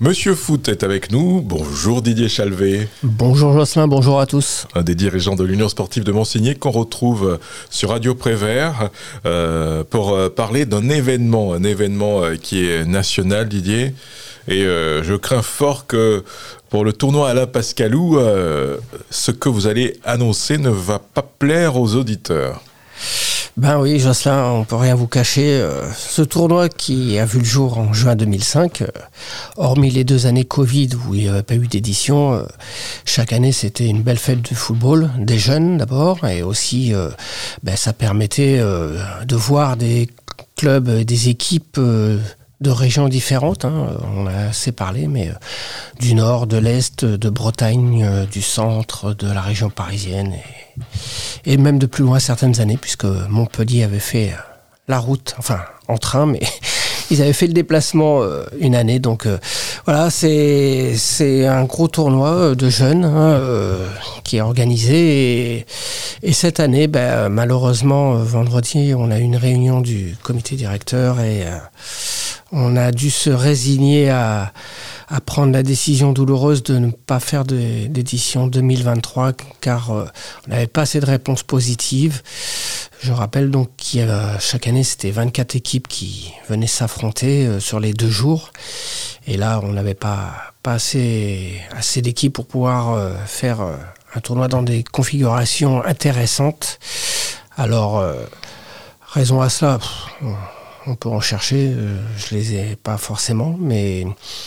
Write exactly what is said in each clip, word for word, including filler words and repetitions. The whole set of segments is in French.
Monsieur Foot est avec nous. Bonjour Didier Chalvet. Bonjour Jocelyn, bonjour à tous. Un des dirigeants de l'Union sportive de Monsigny qu'on retrouve sur Radio Prévert euh, pour parler d'un événement, un événement qui est national, Didier. Et euh, je crains fort que pour le tournoi Alain Pascalou, euh, ce que vous allez annoncer ne va pas plaire aux auditeurs. Ben oui, Jocelyn, on peut rien vous cacher. Euh, ce tournoi qui a vu le jour en juin deux mille cinq, euh, hormis les deux années Covid où il n'y avait pas eu d'édition, euh, chaque année c'était une belle fête du football, des jeunes d'abord, et aussi euh, ben, ça permettait euh, de voir des clubs, des équipes euh, de régions différentes, hein. On a assez parlé, mais euh, du nord, de l'est, de Bretagne, euh, du centre, de la région parisienne, et, et même de plus loin certaines années, puisque Montpellier avait fait euh, la route, enfin en train, mais ils avaient fait le déplacement euh, une année, donc euh, voilà, c'est, c'est un gros tournoi de jeunes hein, euh, qui est organisé, et, et cette année, ben, malheureusement, euh, vendredi, on a eu une réunion du comité directeur, et euh, on a dû se résigner à, à prendre la décision douloureuse de ne pas faire de, d'édition deux mille vingt-trois car euh, on n'avait pas assez de réponses positives. Je rappelle donc qu'il y a, chaque année, c'était vingt-quatre équipes qui venaient s'affronter euh, sur les deux jours. Et là, on n'avait pas, pas assez, assez d'équipes pour pouvoir euh, faire euh, un tournoi dans des configurations intéressantes. Alors, euh, raison à cela... Pff, on peut en chercher, euh, je les ai pas forcément, mais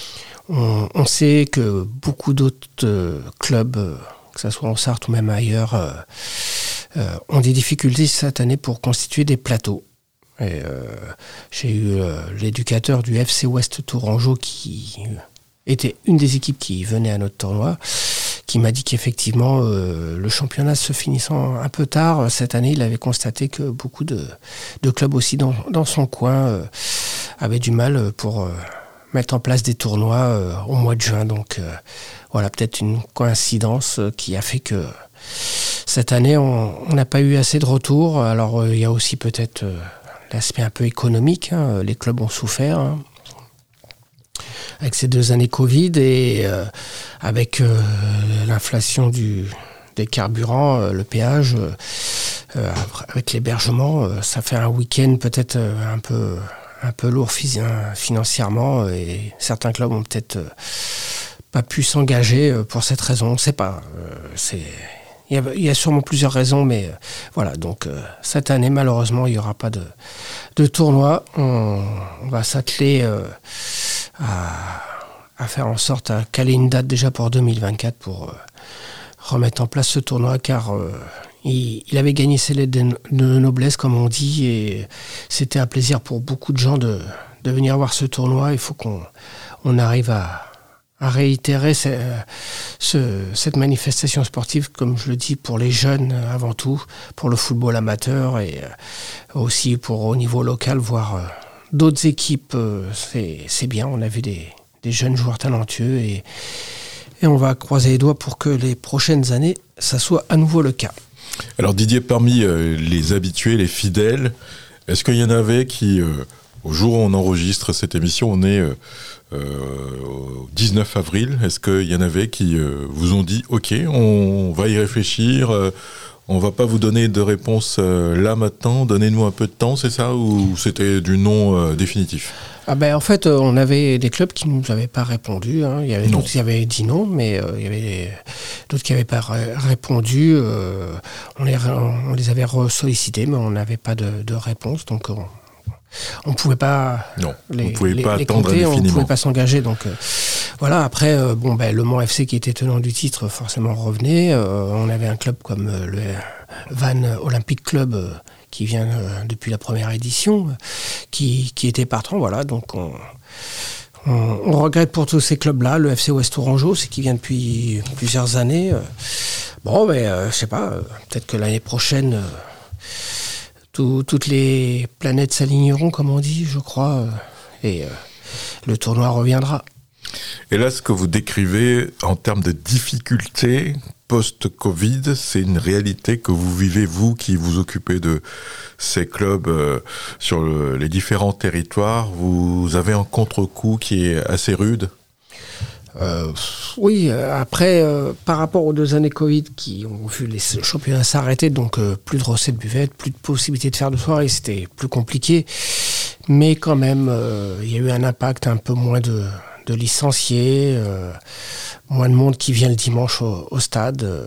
on, on sait que beaucoup d'autres euh, clubs, euh, que ce soit en Sarthe ou même ailleurs, euh, euh, ont des difficultés cette année pour constituer des plateaux. Et, euh, j'ai eu euh, l'éducateur du F C Ouest Tourangeau qui était une des équipes qui venait à notre tournoi, qui m'a dit qu'effectivement, euh, le championnat se finissant un peu tard, cette année, il avait constaté que beaucoup de, de clubs aussi dans, dans son coin euh, avaient du mal pour euh, mettre en place des tournois euh, au mois de juin. Donc euh, voilà, peut-être une coïncidence euh, qui a fait que cette année, on n'a pas eu assez de retours. Alors, euh, il y a aussi peut-être euh, l'aspect un peu économique. Hein, les clubs ont souffert, hein, avec ces deux années Covid et euh, avec euh, l'inflation du, des carburants, euh, le péage, euh, avec l'hébergement, euh, ça fait un week-end peut-être euh, un peu, un peu lourd financièrement et certains clubs ont peut-être euh, pas pu s'engager pour cette raison, on ne sait pas. Euh, c'est... Il y, a, il y a sûrement plusieurs raisons, mais euh, voilà, donc euh, cette année, malheureusement, il n'y aura pas de, de tournoi. On, on va s'atteler euh, à, à faire en sorte à caler une date déjà pour deux mille vingt-quatre pour euh, remettre en place ce tournoi, car euh, il, il avait gagné ses lettres de, de noblesse, comme on dit, et c'était un plaisir pour beaucoup de gens de, de venir voir ce tournoi. Il faut qu'on on arrive à... à réitérer ce, ce, cette manifestation sportive, comme je le dis, pour les jeunes avant tout, pour le football amateur et aussi pour au niveau local, voir d'autres équipes, c'est, c'est bien. On a vu des, des jeunes joueurs talentueux et, et on va croiser les doigts pour que les prochaines années, ça soit à nouveau le cas. Alors Didier, parmi euh, les habitués, les fidèles, est-ce qu'il y en avait qui... Euh Au jour où on enregistre cette émission, on est euh, euh, au dix-neuf avril. Est-ce qu'il y en avait qui euh, vous ont dit « Ok, on va y réfléchir, euh, on ne va pas vous donner de réponse euh, là maintenant, donnez-nous un peu de temps », c'est ça? Ou c'était du non euh, définitif? Ah ben, en fait, euh, on avait des clubs qui ne nous avaient pas répondu. Hein. Il y avait non. d'autres qui avaient dit non, mais euh, il y avait d'autres qui n'avaient pas ré- répondu. Euh, on, les, on les avait sollicités, mais on n'avait pas de, de réponse. Donc, on, on ne pouvait pas non, les, on pouvait les, pas les attendre compter, on ne pouvait pas s'engager. Donc, euh, voilà, après, euh, bon, ben, le Mans F C qui était tenant du titre, forcément revenait. Euh, on avait un club comme euh, le Vannes Olympic Club, euh, qui vient euh, depuis la première édition, euh, qui, qui était partant. Voilà, donc on, on, on regrette pour tous ces clubs-là. Le F C Ouest Tourangeau, c'est qui vient depuis plusieurs années. Euh, bon, mais euh, je sais pas, euh, peut-être que l'année prochaine... Euh, Tout, toutes les planètes s'aligneront, comme on dit, je crois, euh, et euh, le tournoi reviendra. Et là, ce que vous décrivez en termes de difficultés post-Covid, c'est une réalité que vous vivez, vous qui vous occupez de ces clubs euh, sur le, les différents territoires. Vous avez un contre-coup qui est assez rude ? Euh, oui, après, euh, par rapport aux deux années Covid qui ont vu les championnats s'arrêter, donc euh, plus de recettes buvettes, plus de possibilités de faire de soirée, c'était plus compliqué. Mais quand même, euh, il y a eu un impact, un peu moins de, de licenciés, euh, moins de monde qui vient le dimanche au, au stade. Euh.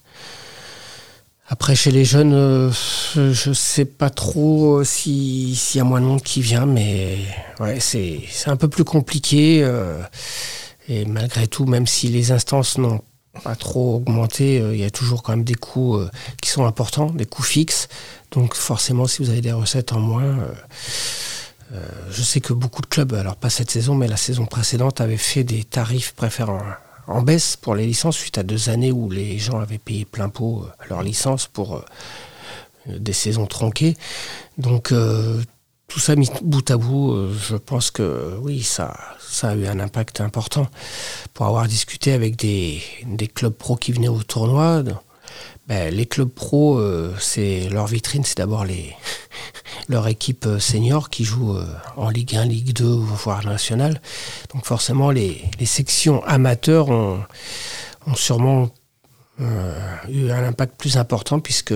Après, chez les jeunes, euh, je sais pas trop si, s'il y a moins de monde qui vient, mais ouais, c'est, c'est un peu plus compliqué. Euh, et malgré tout, même si les instances n'ont pas trop augmenté, euh, il y a toujours quand même des coûts euh, qui sont importants, des coûts fixes. Donc forcément, si vous avez des recettes en moins... Euh, euh, je sais que beaucoup de clubs, alors pas cette saison, mais la saison précédente, avaient fait des tarifs préférents en baisse pour les licences suite à deux années où les gens avaient payé plein pot leur licence pour euh, des saisons tronquées. Donc euh, tout ça mis bout à bout, euh, je pense que oui, ça, ça a eu un impact important. Pour avoir discuté avec des, des clubs pro qui venaient au tournoi, ben, les clubs pro, euh, c'est, leur vitrine, c'est d'abord les, leur équipe senior qui joue euh, en Ligue un, Ligue deux, voire nationale. Donc forcément, les, les sections amateurs ont, ont sûrement euh, eu un impact plus important puisque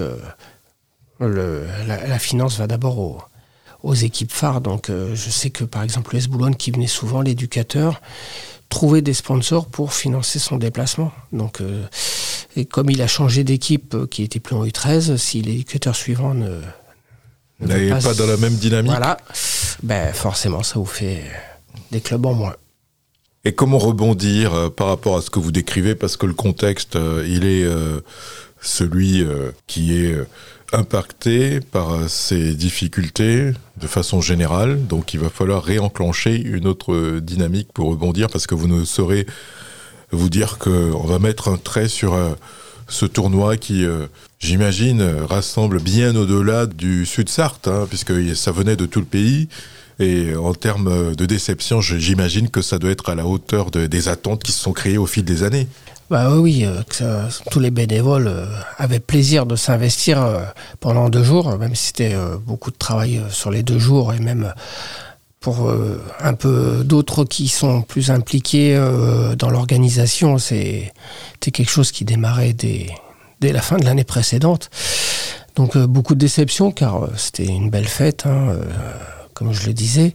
le, la, la finance va d'abord aux, aux équipes phares. Donc euh, je sais que par exemple, le S Boulogne qui venait souvent, l'éducateur, trouvait des sponsors pour financer son déplacement. Donc, euh, et comme il a changé d'équipe, euh, qui était plus en U treize, si l'éducateur suivant ne... Vous n'avez pas, pas dans la même dynamique. Voilà, ben forcément, ça vous fait des clubs en moins. Et comment rebondir euh, par rapport à ce que vous décrivez, parce que le contexte, euh, il est euh, celui euh, qui est euh, impacté par euh, ces difficultés de façon générale, donc il va falloir réenclencher une autre euh, dynamique pour rebondir, parce que vous ne saurez vous dire qu'on va mettre un trait sur... Euh, ce tournoi qui, euh, j'imagine, rassemble bien au-delà du Sud-Sarthe, hein, puisque ça venait de tout le pays. Et en termes de déception, j'imagine que ça doit être à la hauteur de, des attentes qui se sont créées au fil des années. Bah oui, euh, que ça, tous les bénévoles euh, avaient plaisir de s'investir euh, pendant deux jours, même si c'était euh, beaucoup de travail euh, sur les deux jours, et même pour euh, un peu d'autres qui sont plus impliqués euh, dans l'organisation, c'est, c'était quelque chose qui démarrait dès, dès la fin de l'année précédente. Donc euh, beaucoup de déceptions, car euh, c'était une belle fête, hein, euh, comme je le disais.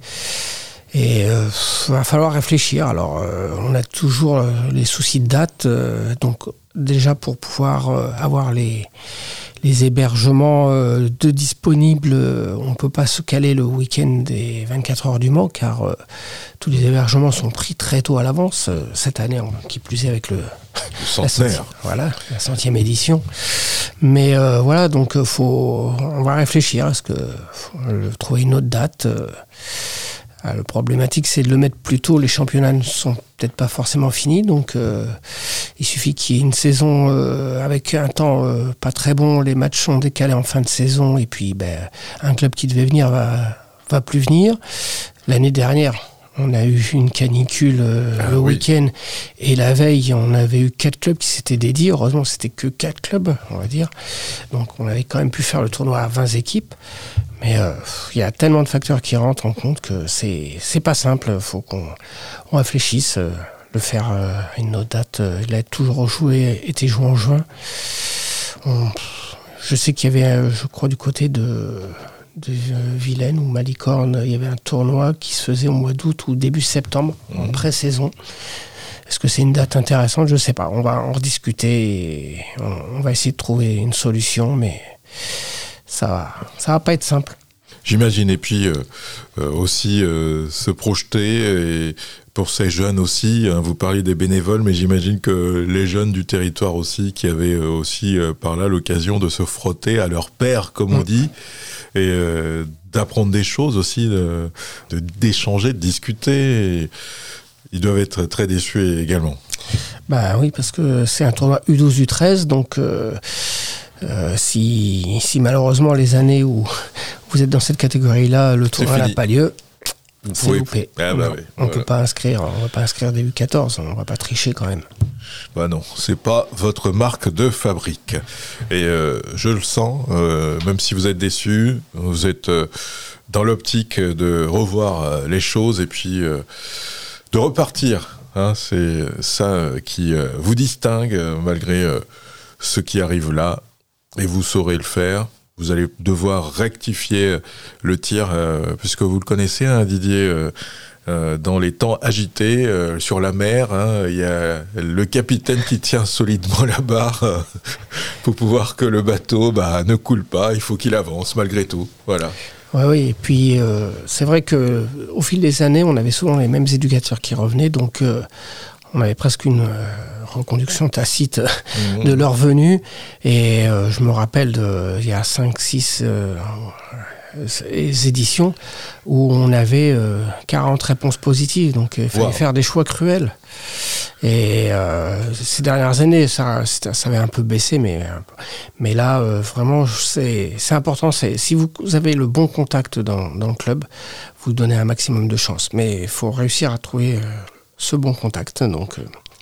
Et il euh, va falloir réfléchir. Alors, euh, on a toujours euh, les soucis de date. Euh, donc, déjà, pour pouvoir euh, avoir les, les hébergements euh, de disponibles, euh, on ne peut pas se caler le week-end des vingt-quatre heures du Mans, car euh, tous les hébergements sont pris très tôt à l'avance. Euh, cette année, qui plus est avec le... le centenaire. La centi- voilà, la centième édition. Mais euh, voilà, donc faut, on va réfléchir. Est-ce que faut trouver une autre date euh, Le problématique, c'est de le mettre plus tôt. Les championnats ne sont peut-être pas forcément finis, donc euh, il suffit qu'il y ait une saison euh, avec un temps euh, pas très bon. Les matchs sont décalés en fin de saison, et puis ben, un club qui devait venir va, va plus venir. L'année dernière, on a eu une canicule euh, ah, le oui. week-end, et la veille, on avait eu quatre clubs qui s'étaient dédiés. Heureusement, c'était que quatre clubs, on va dire. Donc, on avait quand même pu faire le tournoi à vingt équipes. Mais il euh, y a tellement de facteurs qui rentrent en compte que c'est c'est pas simple. Il faut qu'on on réfléchisse. Euh, le faire à euh, une autre date. Euh, il a toujours joué, été joué en juin. On, je sais qu'il y avait, euh, je crois, du côté de... de Vilaine ou Malicorne, il y avait un tournoi qui se faisait au mois d'août ou début septembre, mmh. en pré-saison. Est-ce que c'est une date intéressante ? Je ne sais pas. On va en rediscuter et on, on va essayer de trouver une solution, mais ça va, ça va pas être simple. J'imagine. Et puis euh, euh, aussi euh, se projeter, et pour ces jeunes aussi, hein, vous parliez des bénévoles, mais j'imagine que les jeunes du territoire aussi, qui avaient euh, aussi euh, par là l'occasion de se frotter à leur père, comme mmh. on dit, et euh, d'apprendre des choses aussi, de, de, d'échanger, de discuter. Et ils doivent être très déçus également. Bah oui, parce que c'est un tournoi U douze U treize, donc euh, euh, si, si malheureusement les années où vous êtes dans cette catégorie-là, le tournoi n'a pas lieu, vous c'est pouvez... loupé. Ah bah non, oui, on ne voilà. peut pas inscrire, on va pas inscrire des U quatorze, on ne va pas tricher quand même. Bah non, c'est pas votre marque de fabrique. Et euh, je le sens, euh, même si vous êtes déçus, vous êtes euh, dans l'optique de revoir euh, les choses et puis euh, de repartir Hein, c'est ça qui euh, vous distingue euh, malgré euh, ce qui arrive là. Et vous saurez le faire. Vous allez devoir rectifier le tir, euh, puisque vous le connaissez, hein, Didier, euh, euh, dans les temps agités, euh, sur la mer, hein, il y a le capitaine qui tient solidement la barre euh, pour pouvoir que le bateau bah, ne coule pas, il faut qu'il avance malgré tout. Voilà. Oui, oui, et puis euh, c'est vrai qu'au fil des années, on avait souvent les mêmes éducateurs qui revenaient, donc euh, on avait presque une euh, reconduction tacite mmh. de leur venue. Et euh, je me rappelle, de, il y a cinq six euh, éditions où on avait euh, quarante réponses positives, donc il fallait wow. faire des choix cruels. Et euh, ces dernières années, ça, ça avait un peu baissé, mais, mais là, euh, vraiment, c'est, c'est important. C'est, si vous avez le bon contact dans, dans le club, vous donnez un maximum de chance. Mais il faut réussir à trouver euh, ce bon contact. Donc, euh,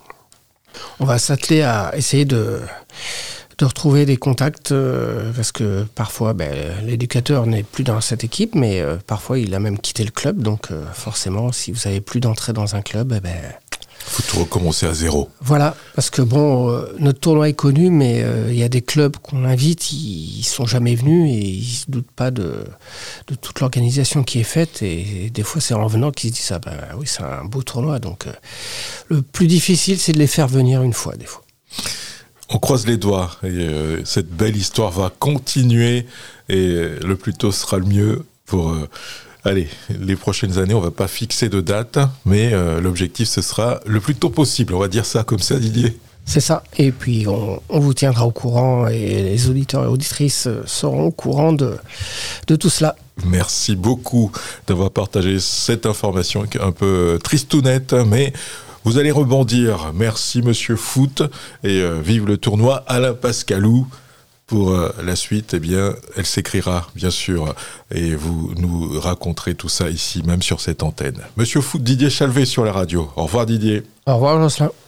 on va s'atteler à essayer de, de retrouver des contacts, euh, parce que parfois, ben, l'éducateur n'est plus dans cette équipe, mais euh, parfois, il a même quitté le club. Donc, euh, forcément, si vous n'avez plus d'entrée dans un club, eh ben, faut tout recommencer à zéro. Voilà, parce que bon, euh, notre tournoi est connu, mais il euh, y a des clubs qu'on invite, ils, ils sont jamais venus et ils se doutent pas de, de toute l'organisation qui est faite. Et, et des fois, c'est en revenant qu'ils se disent ah ben oui, c'est un beau tournoi. Donc, euh, le plus difficile, c'est de les faire venir une fois, des fois. On croise les doigts et euh, cette belle histoire va continuer et euh, le plus tôt sera le mieux pour. Euh, Allez, les prochaines années, on ne va pas fixer de date, mais euh, l'objectif, ce sera le plus tôt possible. On va dire ça comme ça, Didier. C'est ça. Et puis, on, on vous tiendra au courant et les auditeurs et auditrices seront au courant de, de tout cela. Merci beaucoup d'avoir partagé cette information un peu tristounette, mais vous allez rebondir. Merci, Monsieur Foot, et euh, vive le tournoi. Alain Pascalou. Pour euh, la suite, eh bien, elle s'écrira, bien sûr, et vous nous raconterez tout ça ici, même sur cette antenne. Monsieur Foot, Didier Chalvet sur la radio. Au revoir, Didier. Au revoir, Jocelyn.